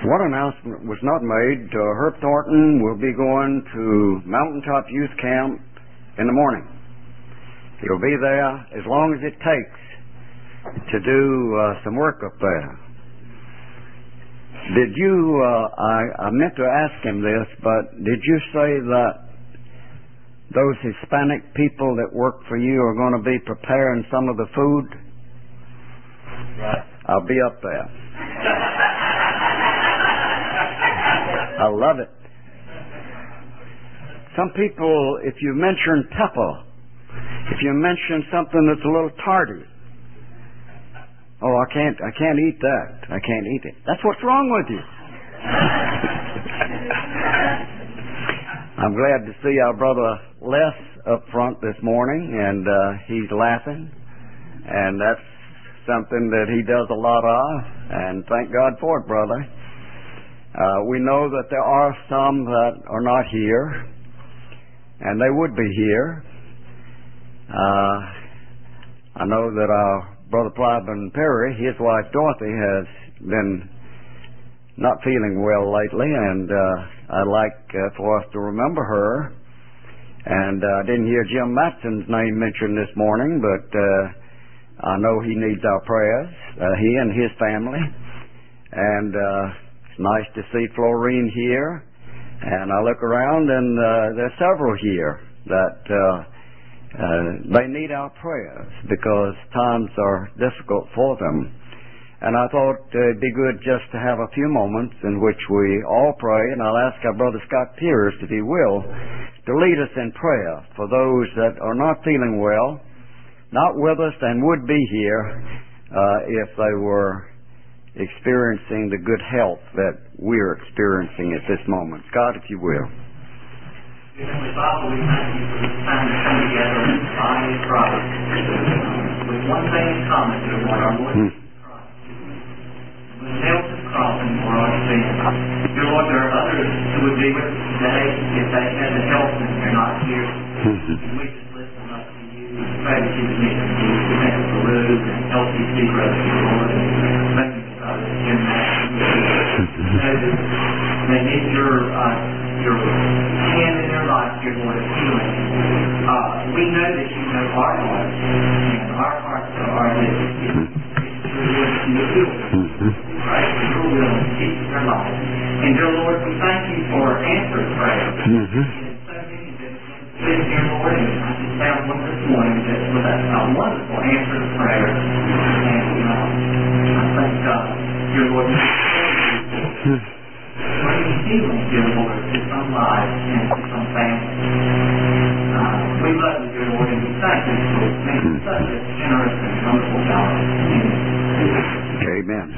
One announcement was not made. Herb Thornton will be going to Mountaintop Youth Camp in the morning. He'll be there as long as it takes to do some work up there. Did you, I meant to ask him this, but did you say that those Hispanic people that work for you are going to be preparing some of the food? Right. I'll be up there. I love it. Some people, if you mention pepper, if you mention something that's a little tarty, oh, I can't eat that. I can't eat it. That's what's wrong with you. I'm glad to see our brother Les up front this morning, and he's laughing, and that's something that he does a lot of, and thank God for it, brother. We know that there are some that are not here, and they would be here. I know that our Brother Pliben Perry, his wife Dorothy, has been not feeling well lately, and I'd like for us to remember her. And I didn't hear Jim Matson's name mentioned this morning, but I know he needs our prayers, he and his family. And it's nice to see Florine here. And I look around, and there's several here that they need our prayers because times are difficult for them. And I thought it'd be good just to have a few moments in which we all pray, and I'll ask our brother Scott Pierce, if he will, to lead us in prayer for those that are not feeling well, not with us, and would be here if they were experiencing the good health that we're experiencing at this moment. Scott, if you will. Heavenly Father, we thank you for this time to come together in the body of Christ with one thing in common, dear Lord, our Lord Jesus Christ. With nailed to the cross and for our sins. Dear Lord, there are others who would be with us today if they had the health and they're not here. And we just lift them up to you and pray that you would meet them. You make us to lose and help these two brothers, dear Lord, and make them brothers in that. They need your hand in their life, dear Lord, of healing. We know that you know our hearts, and our hearts are that you heal them, right? Your will and keep their life. And dear Lord, we thank you for answered prayer. And so many that live, dear Lord, and I just found one this morning that was a wonderful answered prayer. And I thank God, dear Lord, bring healing, dear Lord, to some lives and to some families. We love you, dear Lord, and we thank you for being such a generous and wonderful God. Amen.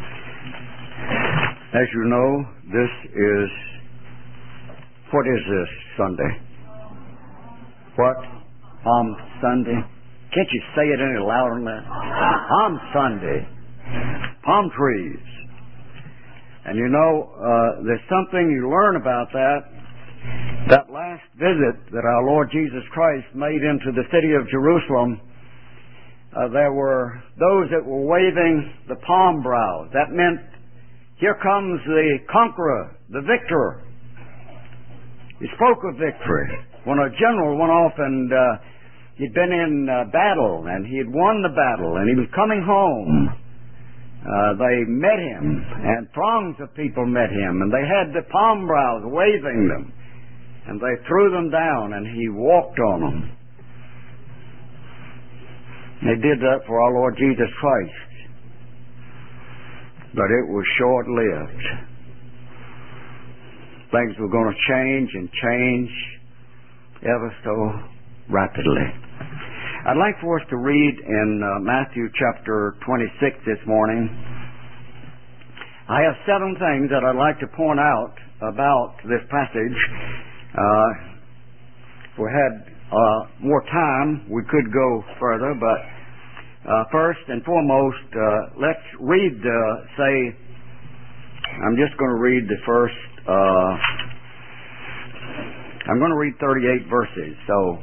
As you know, this is, what is this Sunday? What? Palm Sunday? Can't you say it any louder than that? Palm Sunday. Palm trees. And you know, there's something you learn about that last visit that our Lord Jesus Christ made into the city of Jerusalem. There were those that were waving the palm boughs. That meant, here comes the conqueror, the victor. He spoke of victory. When a general went off and he'd been in battle and he had won the battle and he was coming home, they met him, and throngs of people met him, and they had the palm boughs waving them, and they threw them down, and he walked on them. They did that for our Lord Jesus Christ, but it was short-lived. Things were going to change and change ever so rapidly. I'd like for us to read in Matthew chapter 26 this morning. I have 7 things that I'd like to point out about this passage. If we had more time, we could go further, but first and foremost, let's read, I'm just going to read the first, I'm going to read 38 verses, so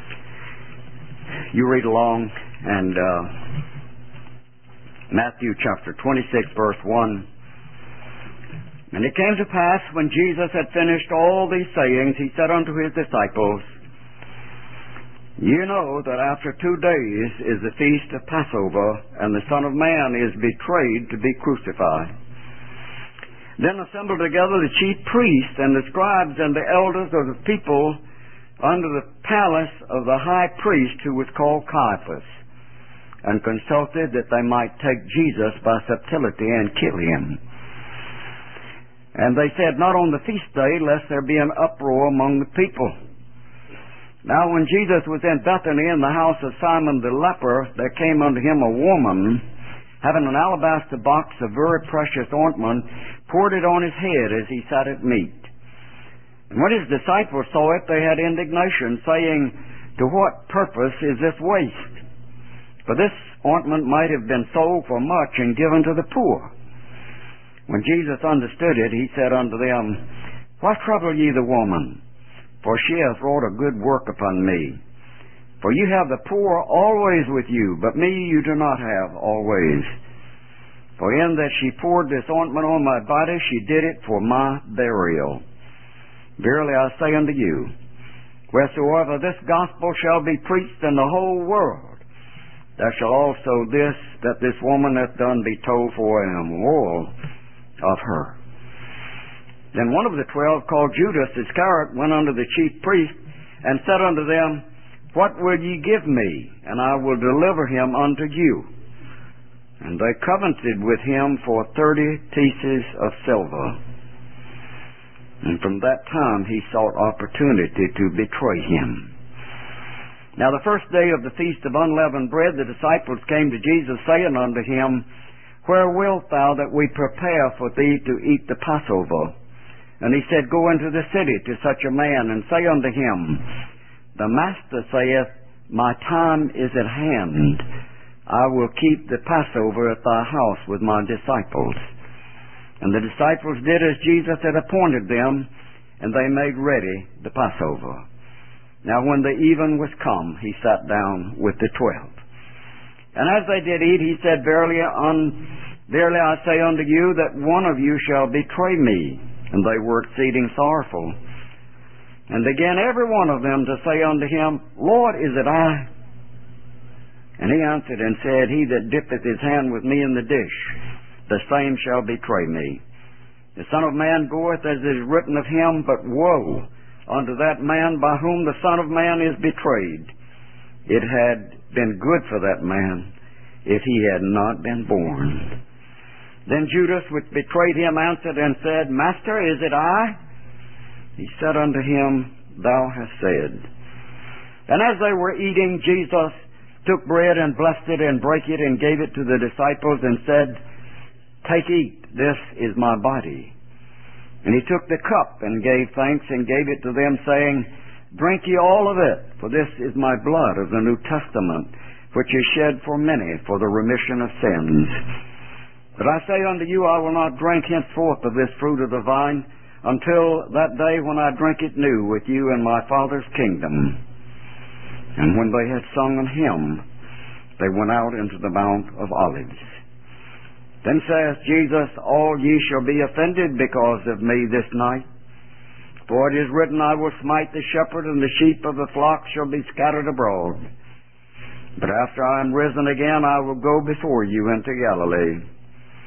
you read along, and Matthew chapter 26, verse 1. And it came to pass, when Jesus had finished all these sayings, he said unto his disciples, You know that after 2 days is the feast of Passover, and the Son of Man is betrayed to be crucified. Then assembled together the chief priests and the scribes and the elders of the people under the palace of the high priest, who was called Caiaphas, and consulted that they might take Jesus by subtlety and kill him. And they said, Not on the feast day, lest there be an uproar among the people. Now when Jesus was in Bethany in the house of Simon the leper, there came unto him a woman, having an alabaster box of very precious ointment, poured it on his head as he sat at meat. And when his disciples saw it, they had indignation, saying, To what purpose is this waste? For this ointment might have been sold for much and given to the poor. When Jesus understood it, he said unto them, Why trouble ye the woman? For she hath wrought a good work upon me. For you have the poor always with you, but me you do not have always. For in that she poured this ointment on my body, she did it for my burial. Verily I say unto you, wheresoever this gospel shall be preached in the whole world, there shall also this that this woman hath done be told for a memorial of her. Then one of the 12, called Judas Iscariot, went unto the chief priests, and said unto them, What will ye give me, and I will deliver him unto you? And they covenanted with him for 30 pieces of silver. And from that time he sought opportunity to betray him. Now the first day of the feast of unleavened bread, the disciples came to Jesus, saying unto him, Where wilt thou that we prepare for thee to eat the Passover? And he said, Go into the city to such a man, and say unto him, The Master saith, My time is at hand. I will keep the Passover at thy house with my disciples. And the disciples did as Jesus had appointed them, and they made ready the Passover. Now when the even was come, he sat down with the 12. And as they did eat, he said, Verily I say unto you, that one of you shall betray me. And they were exceeding sorrowful. And again every one of them to say unto him, Lord, is it I? And he answered and said, He that dippeth his hand with me in the dish, the same shall betray me. The Son of Man goeth as is written of him, but woe unto that man by whom the Son of Man is betrayed. It had been good for that man if he had not been born. Then Judas, which betrayed him, answered and said, Master, is it I? He said unto him, Thou hast said. And as they were eating, Jesus took bread and blessed it and brake it and gave it to the disciples and said, Take, eat, this is my body. And he took the cup and gave thanks and gave it to them, saying, Drink ye all of it, for this is my blood of the New Testament, which is shed for many for the remission of sins. But I say unto you, I will not drink henceforth of this fruit of the vine, until that day when I drink it new with you in my Father's kingdom. And when they had sung an hymn, they went out into the Mount of Olives. Then saith Jesus, All ye shall be offended because of me this night. For it is written, I will smite the shepherd, and the sheep of the flock shall be scattered abroad. But after I am risen again, I will go before you into Galilee.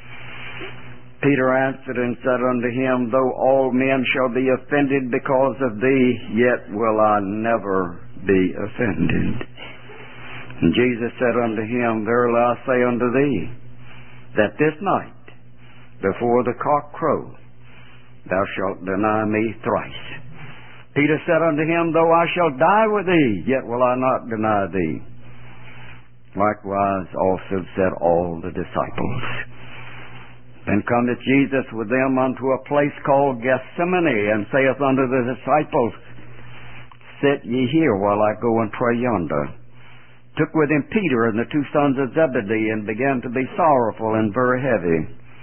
Peter answered and said unto him, Though all men shall be offended because of thee, yet will I never be offended. And Jesus said unto him, Verily I say unto thee, that this night, before the cock crow, thou shalt deny me thrice. Peter said unto him, Though I shall die with thee, yet will I not deny thee. Likewise also said all the disciples. Then cometh Jesus with them unto a place called Gethsemane, and saith unto the disciples, Sit ye here while I go and pray yonder. Took with him Peter and the 2 sons of Zebedee, and began to be sorrowful and very heavy.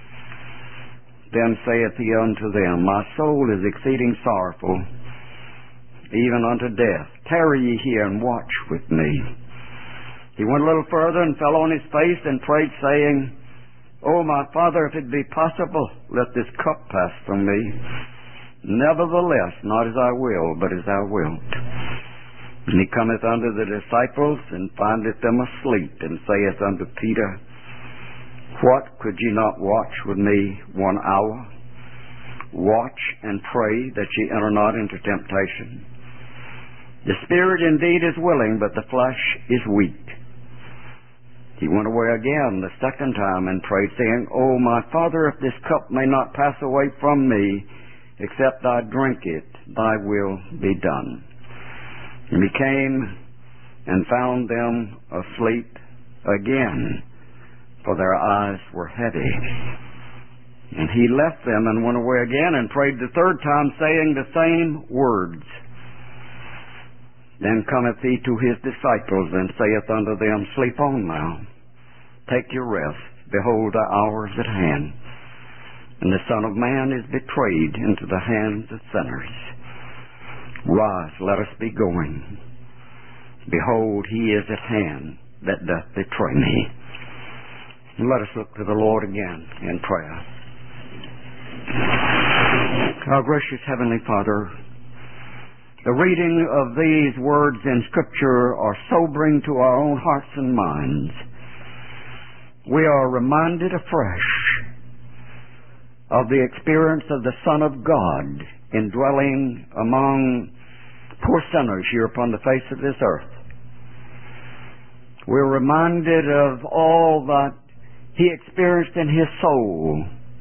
Then saith he unto them, My soul is exceeding sorrowful, even unto death. Tarry ye here and watch with me. He went a little further and fell on his face and prayed, saying, "O my Father, if it be possible, let this cup pass from me. Nevertheless, not as I will, but as thou wilt." And he cometh unto the disciples, and findeth them asleep, and saith unto Peter, "What, could ye not watch with me 1 hour? Watch and pray that ye enter not into temptation. The spirit indeed is willing, but the flesh is weak." He went away again the second time and prayed, saying, "O my Father, if this cup may not pass away from me, except I drink it, thy will be done." And he came and found them asleep again, for their eyes were heavy. And he left them and went away again and prayed the third time, saying the same words. Then cometh he to his disciples, and saith unto them, "Sleep on now, take your rest. Behold, the hour is at hand, and the Son of Man is betrayed into the hands of sinners. Rise, let us be going. Behold, he is at hand that doth betray me." And let us look to the Lord again in prayer. Our gracious Heavenly Father, the reading of these words in Scripture are sobering to our own hearts and minds. We are reminded afresh of the experience of the Son of God indwelling among poor sinners here upon the face of this earth. We're reminded of all that he experienced in his soul.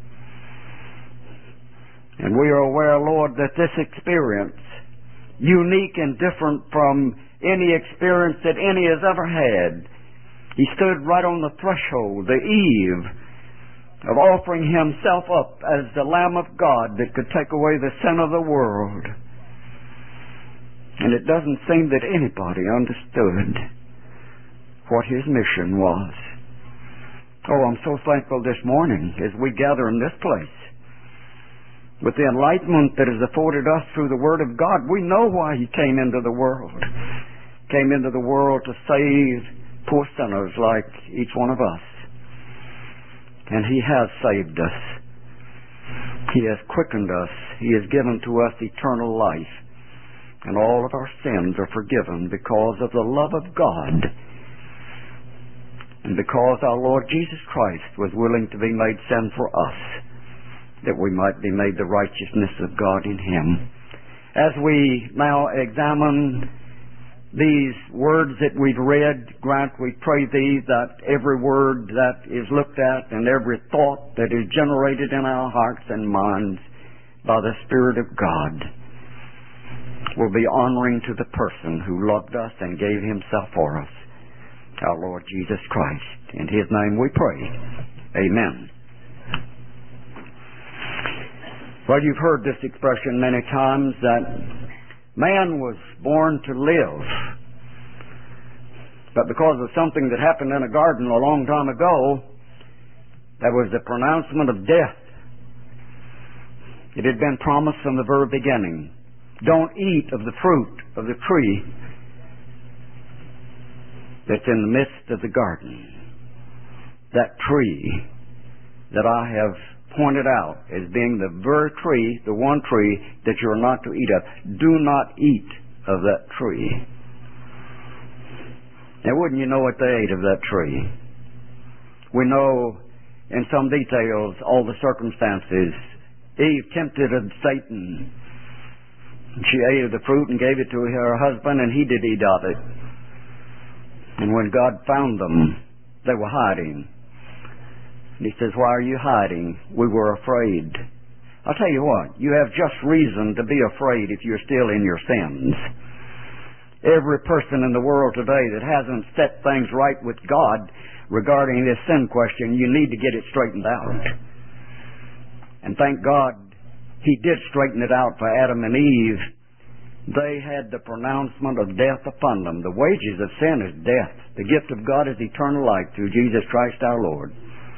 And we are aware, Lord, that this experience, unique and different from any experience that any has ever had, he stood right on the threshold, the eve, of offering himself up as the Lamb of God that could take away the sin of the world. And it doesn't seem that anybody understood what his mission was. Oh, I'm so thankful this morning as we gather in this place. With the enlightenment that is afforded us through the Word of God, we know why he came into the world. Came into the world to save poor sinners like each one of us. And he has saved us. He has quickened us. He has given to us eternal life. And all of our sins are forgiven because of the love of God. And because our Lord Jesus Christ was willing to be made sin for us, that we might be made the righteousness of God in him. As we now examine these words that we've read, grant, we pray thee, that every word that is looked at and every thought that is generated in our hearts and minds by the Spirit of God will be honoring to the person who loved us and gave himself for us, our Lord Jesus Christ. In his name we pray. Amen. Well, you've heard this expression many times, that man was born to live. But because of something that happened in a garden a long time ago, there was the pronouncement of death. It had been promised from the very beginning. Don't eat of the fruit of the tree that's in the midst of the garden. That tree that I have pointed out as being the very tree, the one tree that you're not to eat of. Do not eat of that tree. Now, wouldn't you know what they ate of that tree? We know in some details all the circumstances. Eve tempted Satan. She ate of the fruit and gave it to her husband, and he did eat of it. And when God found them, they were hiding. And he says, "Why are you hiding? We were afraid." I'll tell you what, you have just reason to be afraid if you're still in your sins. Every person in the world today that hasn't set things right with God regarding this sin question, you need to get it straightened out. And thank God he did straighten it out for Adam and Eve. They had the pronouncement of death upon them. The wages of sin is death. The gift of God is eternal life through Jesus Christ our Lord.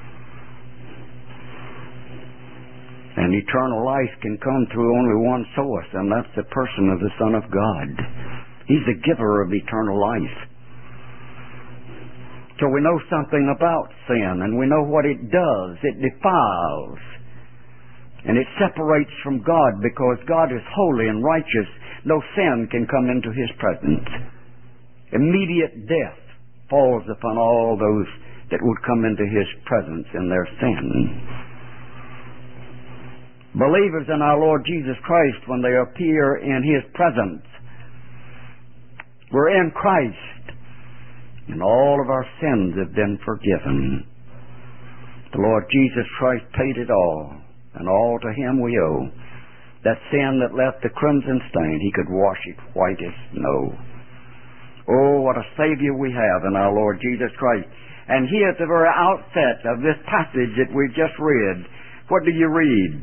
And eternal life can come through only one source, and that's the person of the Son of God. He's the giver of eternal life. So we know something about sin, and we know what it does. It defiles. And it separates from God, because God is holy and righteous. No sin can come into His presence. Immediate death falls upon all those that would come into His presence in their sin. Believers in our Lord Jesus Christ, when they appear in His presence, we're in Christ, and all of our sins have been forgiven. The Lord Jesus Christ paid it all, and all to Him we owe. That sin that left the crimson stain, He could wash it white as snow. Oh, what a Savior we have in our Lord Jesus Christ. And here at the very outset of this passage that we've just read, what do you read?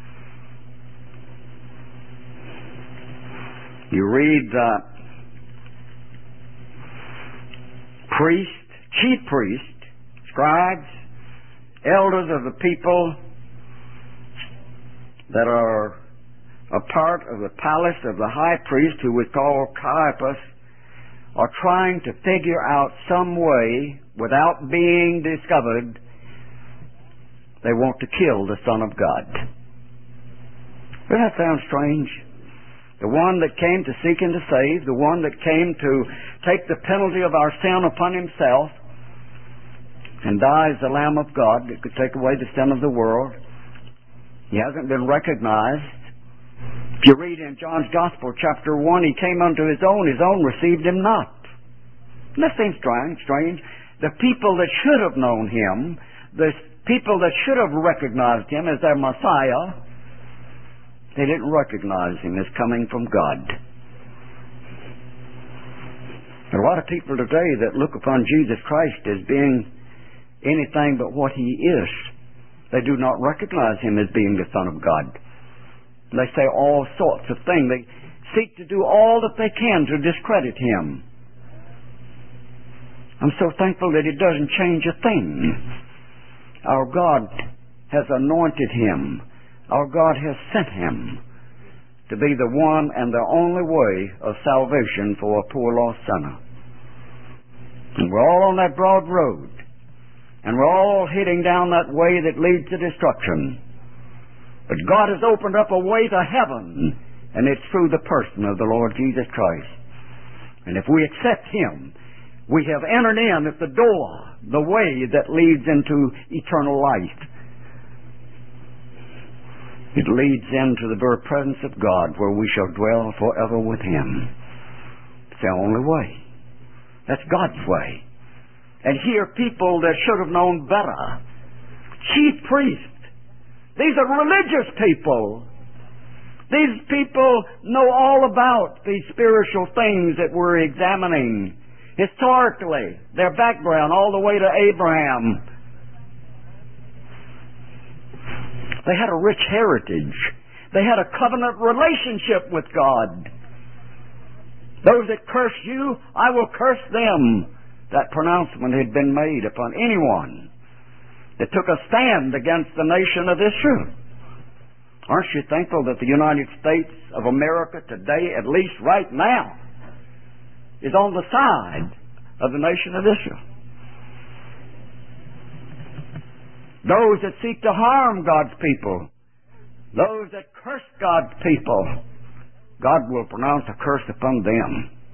You read priests, chief priests, scribes, elders of the people that are a part of the palace of the high priest, who was called Caiaphas, are trying to figure out some way, without being discovered, they want to kill the Son of God. Doesn't that sound strange? The one that came to seek and to save, the one that came to take the penalty of our sin upon Himself and die as the Lamb of God that could take away the sin of the world. He hasn't been recognized. If you read in John's Gospel, chapter 1, He came unto His own received Him not. And that seems strange. The people that should have known Him, the people that should have recognized Him as their Messiah, they didn't recognize Him as coming from God. There are a lot of people today that look upon Jesus Christ as being anything but what He is. They do not recognize Him as being the Son of God. They say all sorts of things. They seek to do all that they can to discredit Him. I'm so thankful that it doesn't change a thing. Our God has anointed Him. Our God has sent Him to be the one and the only way of salvation for a poor lost sinner. And we're all on that broad road. And we're all heading down that way that leads to destruction. But God has opened up a way to heaven, and it's through the person of the Lord Jesus Christ. And if we accept Him, we have entered in at the door, the way that leads into eternal life. It leads into the very presence of God, where we shall dwell forever with Him. It's the only way. That's God's way. And here people that should have known better, chief priests, these are religious people. These people know all about these spiritual things that we're examining. Historically, their background all the way to Abraham. They had a rich heritage. They had a covenant relationship with God. Those that curse you, I will curse them. That pronouncement had been made upon anyone that took a stand against the nation of Israel. Aren't you thankful that the United States of America today, at least right now, is on the side of the nation of Israel? Those that seek to harm God's people, those that curse God's people, God will pronounce a curse upon them.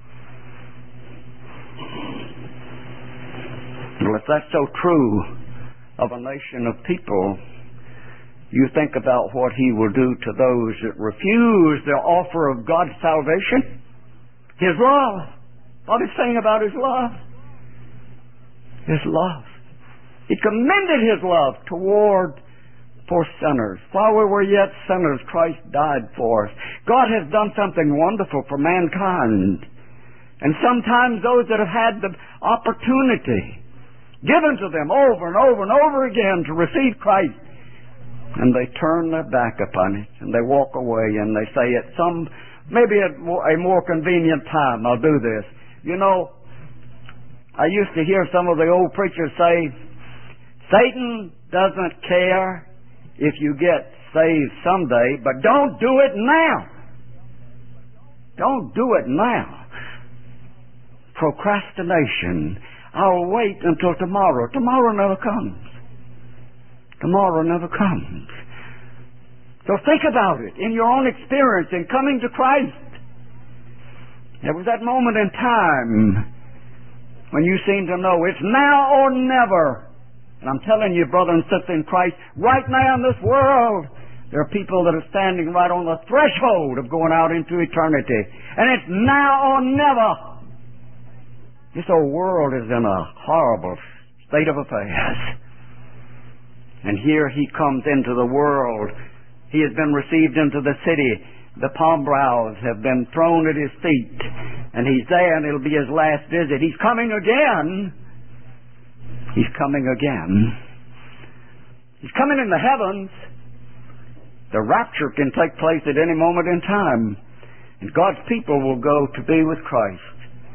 Well, if that's so true of a nation of people, you think about what He will do to those that refuse the offer of God's salvation, His love. What He's saying about His love? His love. He commended His love toward for sinners. While we were yet sinners, Christ died for us. God has done something wonderful for mankind. And sometimes those that have had the opportunity given to them over and over and over again to receive Christ, and they turn their back upon it, and they walk away, and they say at maybe at a more convenient time, I'll do this. You know, I used to hear some of the old preachers say, Satan doesn't care if you get saved someday, but don't do it now. Don't do it now. Procrastination. I'll wait until tomorrow. Tomorrow never comes. Tomorrow never comes. So think about it in your own experience in coming to Christ. There was that moment in time when you seem to know it's now or never. And I'm telling you, brother and sister in Christ, right now in this world, there are people that are standing right on the threshold of going out into eternity. And it's now or never. This old world is in a horrible state of affairs. And here he comes into the world. He has been received into the city. The palm boughs have been thrown at his feet. And he's there, and it'll be his last visit. He's coming again. He's coming again. He's coming in the heavens. The rapture can take place at any moment in time. And God's people will go to be with Christ.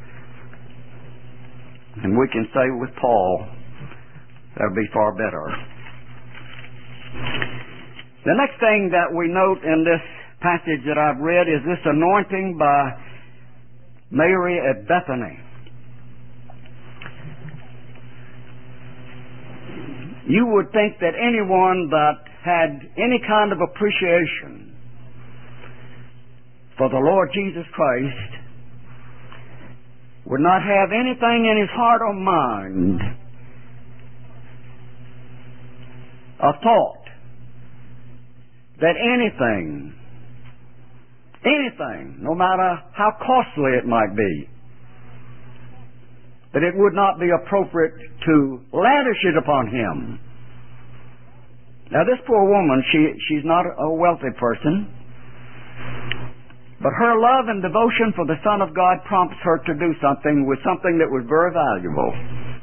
And we can say with Paul, that'll be far better. The next thing that we note in this passage that I've read is this anointing by Mary at Bethany. You would think that anyone that had any kind of appreciation for the Lord Jesus Christ would not have anything in his heart or mind, a thought that anything, no matter how costly it might be, that it would not be appropriate to lavish it upon him. Now this poor woman, she's not a wealthy person, but her love and devotion for the Son of God prompts her to do something with something that was very valuable.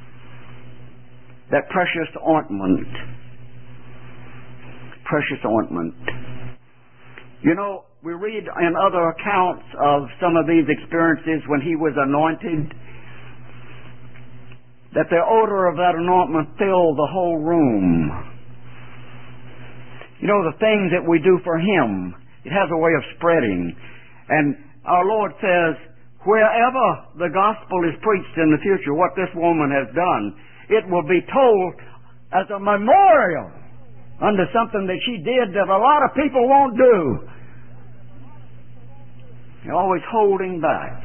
That precious ointment. Precious ointment. You know, we read in other accounts of some of these experiences when he was anointed, that the odor of that anointment filled the whole room. You know, the things that we do for him, it has a way of spreading. And our Lord says, wherever the gospel is preached in the future, what this woman has done, it will be told as a memorial unto something that she did that a lot of people won't do. You're always holding back.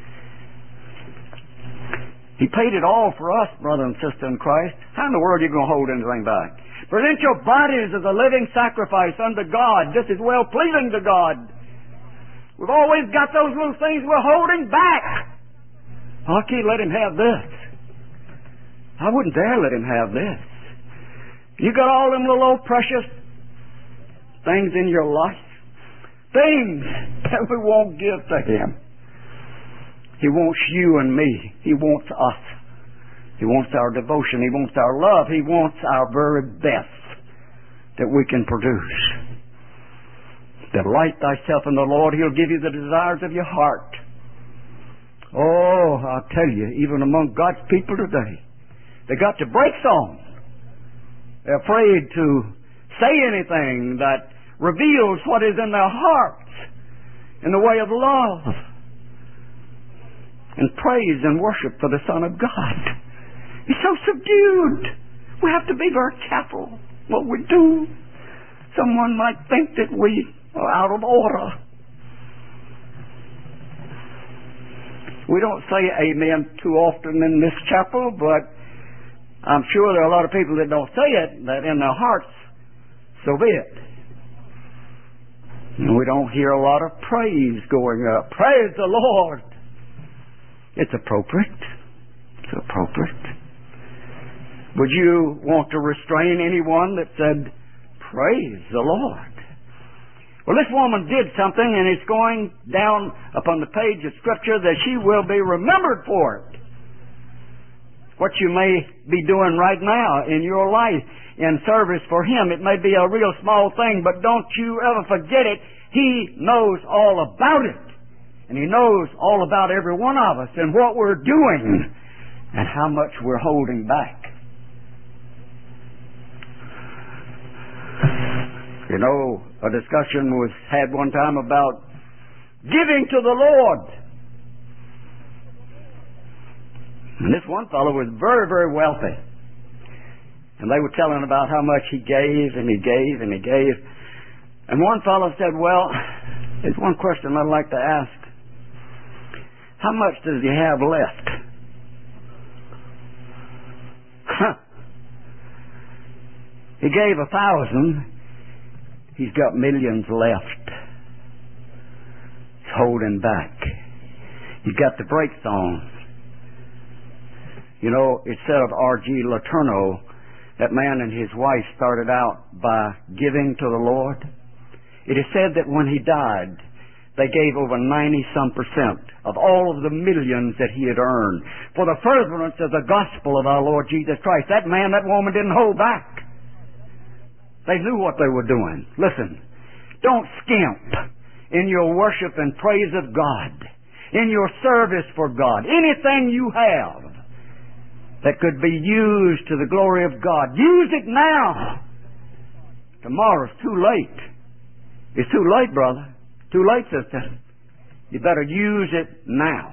He paid it all for us, brother and sister in Christ. How in the world are you going to hold anything back? Present your bodies as a living sacrifice unto God. This is well-pleasing to God. We've always got those little things we're holding back. Oh, I can't let him have this. I wouldn't dare let him have this. You got all them little old precious things in your life. Things that we won't give to him. He wants you and me. He wants us. He wants our devotion. He wants our love. He wants our very best that we can produce. Delight thyself in the Lord. He'll give you the desires of your heart. Oh, I'll tell you, even among God's people today, they got to break songs. They're afraid to say anything that reveals what is in their hearts in the way of love and praise and worship for the Son of God. He's so subdued. We have to be very careful what we do. Someone might think that we are out of order. We don't say amen too often in this chapel, but I'm sure there are a lot of people that don't say it, that in their hearts, so be it. And we don't hear a lot of praise going up. Praise the Lord. It's appropriate. It's appropriate. Would you want to restrain anyone that said, praise the Lord? Well, this woman did something, and it's going down upon the page of Scripture that she will be remembered for it. What you may be doing right now in your life in service for Him. It may be a real small thing, but don't you ever forget it. He knows all about it. And He knows all about every one of us and what we're doing and how much we're holding back. You know, a discussion was had one time about giving to the Lord. And this one fellow was very, very wealthy. And they were telling about how much he gave and he gave and he gave. And one fellow said, well, there's one question I'd like to ask. How much does he have left? He gave 1,000. He's got millions left. He's holding back. He's got the brakes on. You know, it said of R.G. Letourneau, that man and his wife started out by giving to the Lord. It is said that when he died, they gave over 90-some% of all of the millions that he had earned for the furtherance of the gospel of our Lord Jesus Christ. That man, that woman didn't hold back. They knew what they were doing. Listen, don't skimp in your worship and praise of God, in your service for God. Anything you have that could be used to the glory of God, use it now. Tomorrow's too late. It's too late, brother. Too late, sister. You better use it now,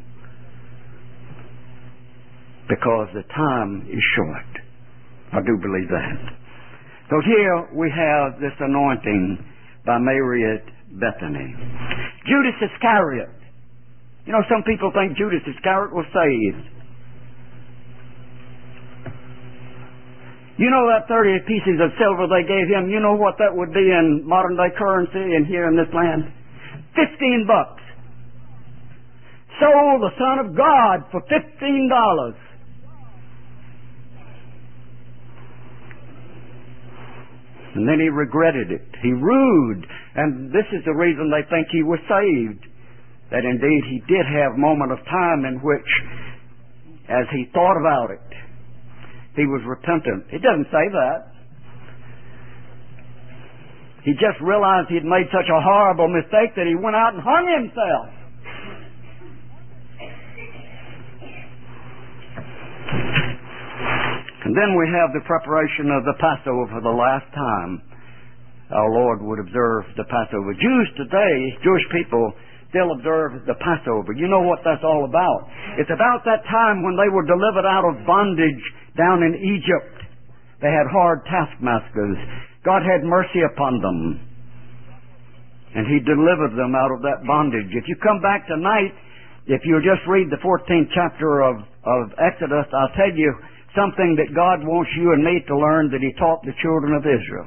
because the time is short. I do believe that. So here we have this anointing by Mary at Bethany. Judas Iscariot. You know, some people think Judas Iscariot was saved. You know that 30 pieces of silver they gave him, you know what that would be in modern day currency and here in this land? $15. Sold the Son of God for $15. And then he regretted it. He rued. And this is the reason they think he was saved. That indeed he did have a moment of time in which, as he thought about it, he was repentant. It doesn't say that. He just realized he had made such a horrible mistake that he went out and hung himself. And then we have the preparation of the Passover for the last time our Lord would observe the Passover. Jews today, Jewish people, still observe the Passover. You know what that's all about. It's about that time when they were delivered out of bondage down in Egypt. They had hard taskmasters. God had mercy upon them, and He delivered them out of that bondage. If you come back tonight, if you just read the 14th chapter of Exodus, I'll tell you something that God wants you and me to learn that He taught the children of Israel.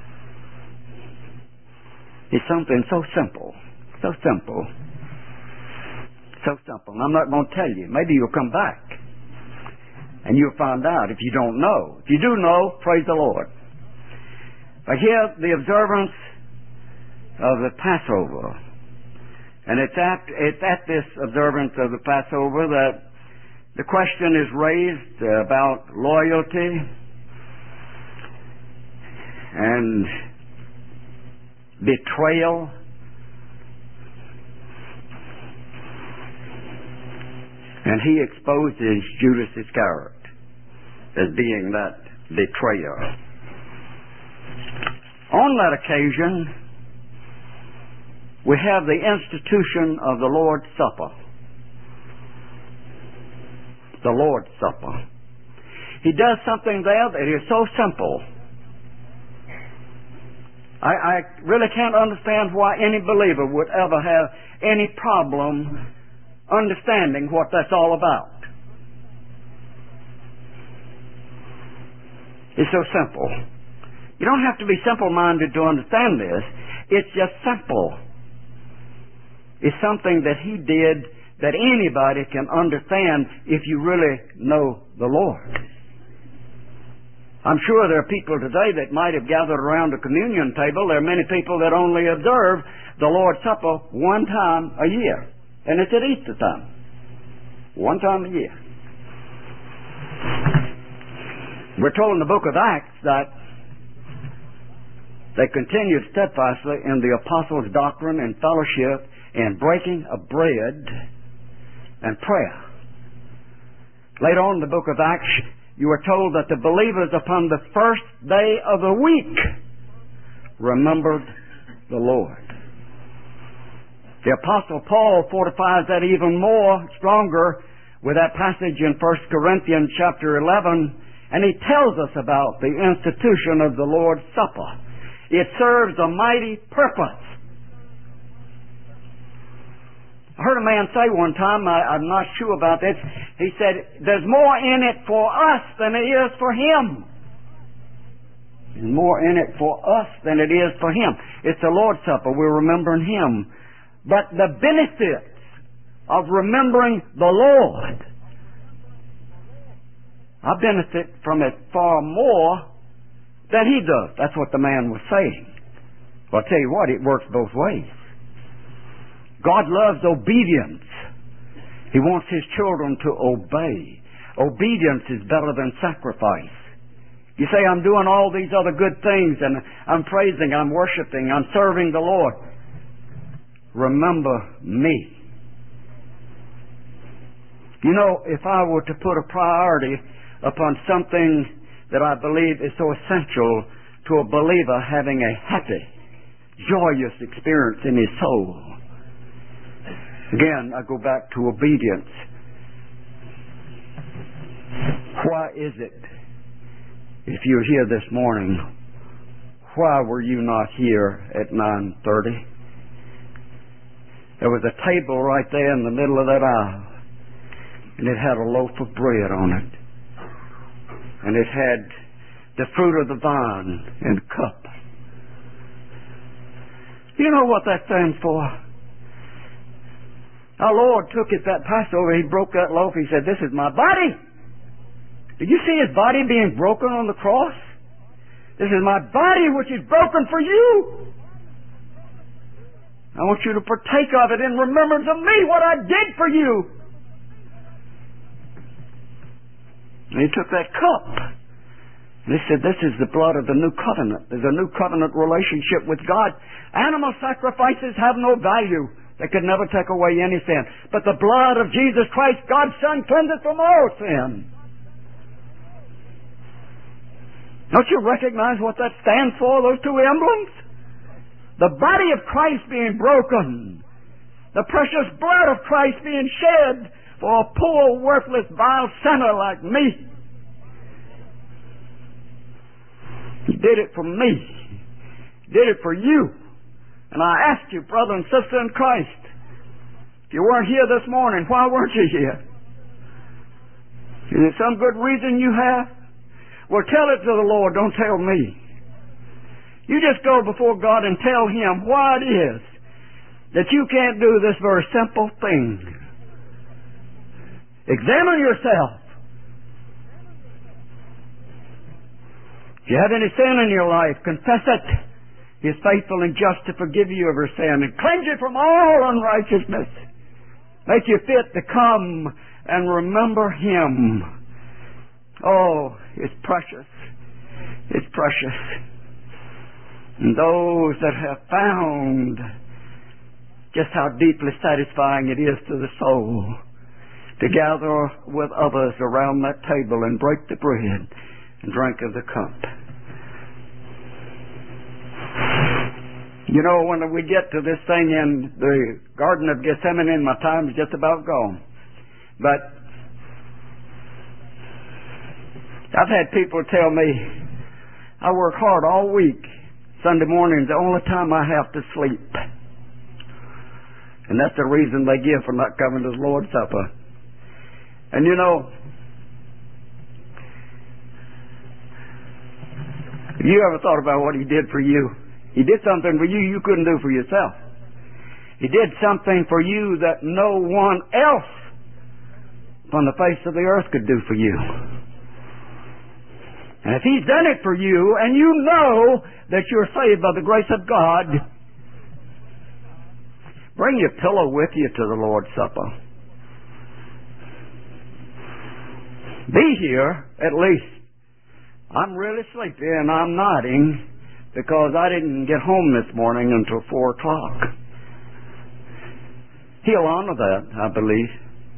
It's something so simple. So simple. So simple. And I'm not going to tell you. Maybe you'll come back and you'll find out if you don't know. If you do know, praise the Lord. But here, the observance of the Passover. And it's at this observance of the Passover that the question is raised about loyalty and betrayal. And He exposes Judas Iscariot as being that betrayer. On that occasion, we have the institution of the Lord's Supper. The Lord's Supper. He does something there that is so simple. I really can't understand why any believer would ever have any problem understanding what that's all about. It's so simple. You don't have to be simple-minded to understand this. It's just simple. It's something that He did that anybody can understand if you really know the Lord. I'm sure there are people today that might have gathered around a communion table. There are many people that only observe the Lord's Supper one time a year. And it's at Easter time. One time a year. We're told in the book of Acts that they continued steadfastly in the apostles' doctrine and fellowship and breaking of bread and prayer. Later on in the book of Acts, you are told that the believers upon the first day of the week remembered the Lord. The Apostle Paul fortifies that even more stronger with that passage in 1 Corinthians chapter 11, and he tells us about the institution of the Lord's Supper. It serves a mighty purpose. I heard a man say one time, I'm not sure about this, he said, there's more in it for us than it is for him. There's more in it for us than it is for him. It's the Lord's Supper. We're remembering him. But the benefits of remembering the Lord, I benefit from it far more than he does. That's what the man was saying. Well, I'll tell you what, it works both ways. God loves obedience. He wants His children to obey. Obedience is better than sacrifice. You say, I'm doing all these other good things, and I'm praising, I'm worshiping, I'm serving the Lord. Remember me. You know, if I were to put a priority upon something that I believe is so essential to a believer having a happy, joyous experience in his soul, again, I go back to obedience. Why is it, if you're here this morning, why were you not here at 9:30? There was a table right there in the middle of that aisle, and it had a loaf of bread on it, and it had the fruit of the vine in a cup. You know what that stands for? Our Lord took it that Passover, He broke that loaf, He said, this is my body. Did you see His body being broken on the cross? This is my body which is broken for you. I want you to partake of it in remembrance of me, what I did for you. And He took that cup, and He said, this is the blood of the new covenant. There's a new covenant relationship with God. Animal sacrifices have no value. They could never take away any sin. But the blood of Jesus Christ, God's Son, cleanses from all sin. Don't you recognize what that stands for, those two emblems? The body of Christ being broken. The precious blood of Christ being shed for a poor, worthless, vile sinner like me. He did it for me. He did it for you. And I ask you, brother and sister in Christ, if you weren't here this morning, why weren't you here? Is there some good reason you have? Well, tell it to the Lord. Don't tell me. You just go before God and tell Him why it is that you can't do this very simple thing. Examine yourself. If you have any sin in your life, confess it. He is faithful and just to forgive you of your sin and cleanse you from all unrighteousness. Make you fit to come and remember Him. Oh, it's precious. It's precious. And those that have found just how deeply satisfying it is to the soul to gather with others around that table and break the bread and drink of the cup. You know, when we get to this thing in the Garden of Gethsemane, my time is just about gone. But I've had people tell me, I work hard all week. Sunday morning is the only time I have to sleep. And that's the reason they give for not coming to the Lord's Supper. And you know, have you ever thought about what He did for you? He did something for you you couldn't do for yourself. He did something for you that no one else upon the face of the earth could do for you. And if He's done it for you, and you know that you're saved by the grace of God, bring your pillow with you to the Lord's Supper. Be here, at least. I'm really sleepy and I'm nodding because I didn't get home this morning until 4 o'clock. He'll honor that, I believe.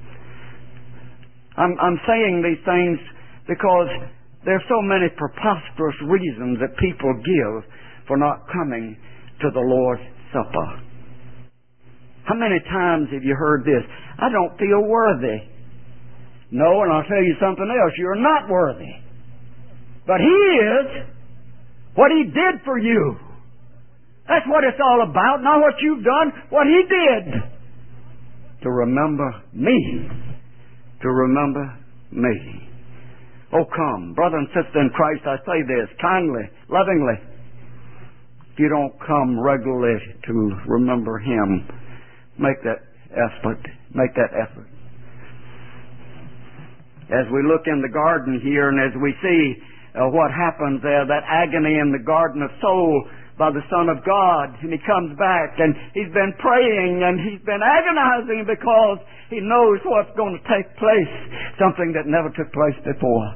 I'm saying these things because there are so many preposterous reasons that people give for not coming to the Lord's Supper. How many times have you heard this? I don't feel worthy. No, and I'll tell you something else. You're not worthy. But He is. What He did for you. That's what it's all about. Not what you've done, what He did. To remember me. To remember me. Oh, come, brother and sister in Christ, I say this kindly, lovingly. If you don't come regularly to remember Him, make that effort. Make that effort. As we look in the garden here and as we see what happens there, that agony in the garden of soul by the Son of God, and He comes back and He's been praying and He's been agonizing because He knows what's going to take place, something that never took place before.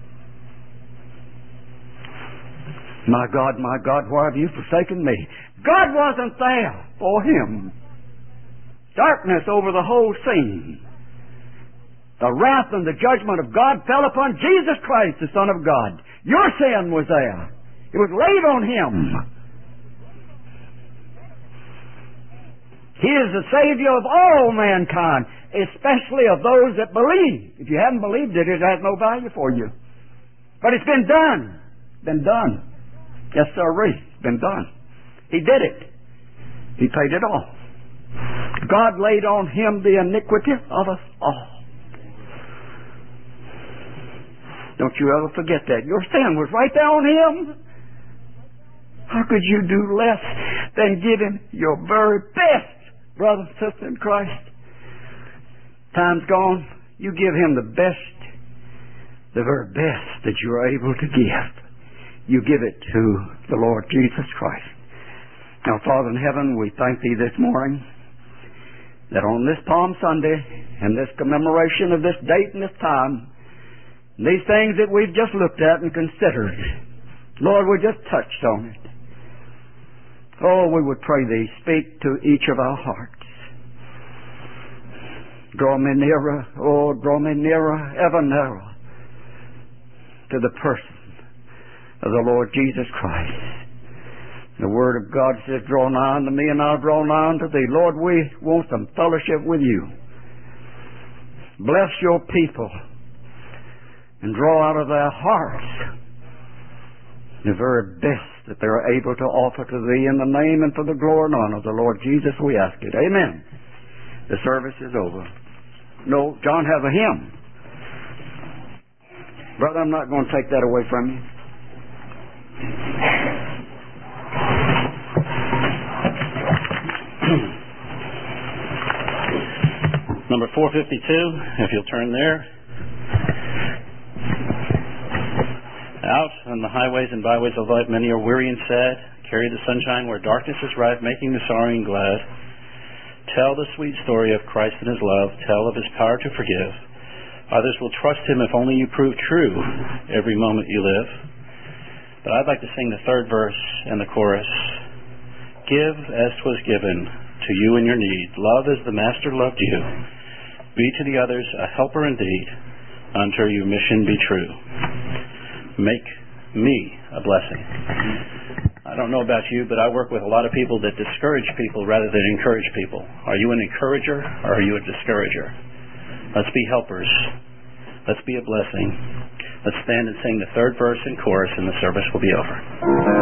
My God, why have you forsaken me? God wasn't there for him. Darkness over the whole scene. The wrath and the judgment of God fell upon Jesus Christ, the Son of God. Your sin was there. It was laid on Him. He is the Savior of all mankind, especially of those that believe. If you haven't believed it, it has no value for you. But it's been done. Been done. Yes, sirree. It's been done. He did it. He paid it all. God laid on Him the iniquity of us all. Don't you ever forget that. Your sin was right there on Him. How could you do less than give Him your very best, brother and sister in Christ? Time's gone. You give Him the best, the very best that you are able to give. You give it to the Lord Jesus Christ. Now, Father in heaven, we thank Thee this morning that on this Palm Sunday and this commemoration of this date and this time, these things that we've just looked at and considered, Lord, we just touched on it. Oh, we would pray Thee, speak to each of our hearts. Draw me nearer, oh, draw me nearer, ever nearer, to the person of the Lord Jesus Christ. The Word of God says, draw nigh unto me and I'll draw nigh unto Thee. Lord, we want some fellowship with You. Bless Your people and draw out of their hearts the very best that they're able to offer to Thee in the name and for the glory and honor of the Lord Jesus, we ask it. Amen. The service is over. No, John has a hymn. Brother, I'm not going to take that away from you. Number 452, if you'll turn there. Out on the highways and byways of life, many are weary and sad. Carry the sunshine where darkness is rife, making the sorrowing glad. Tell the sweet story of Christ and His love. Tell of His power to forgive. Others will trust Him if only you prove true every moment you live. But I'd like to sing the third verse and the chorus. Give as 'twas given to you in your need. Love as the Master loved you. Be to the others a helper indeed, until your mission be true. Make me a blessing. I don't know about you, but I work with a lot of people that discourage people rather than encourage people. Are you an encourager or are you a discourager? Let's be helpers. Let's be a blessing. Let's stand and sing the third verse and chorus and the service will be over.